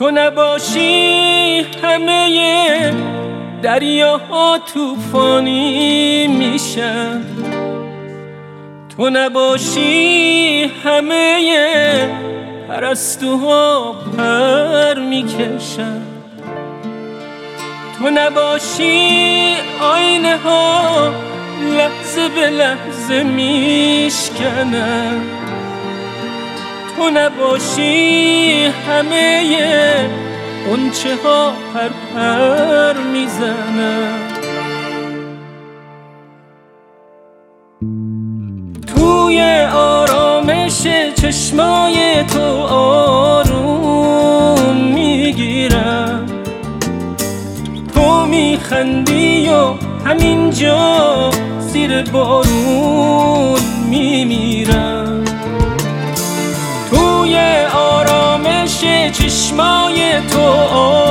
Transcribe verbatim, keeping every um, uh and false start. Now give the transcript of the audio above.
تو نباشی همه دریاها طوفانی میشن، تو نباشی همه پرستوها پر میکشن، تو نباشی آینه ها لحظه به لحظه میشکنن، تو نباشی همه غنچه ها پر پر میزنن. توی آرامش چشمای تو آروم میگیرم، تو میخندی و همینجا زیر بارون میمیرم. توی آرامش چشمای تو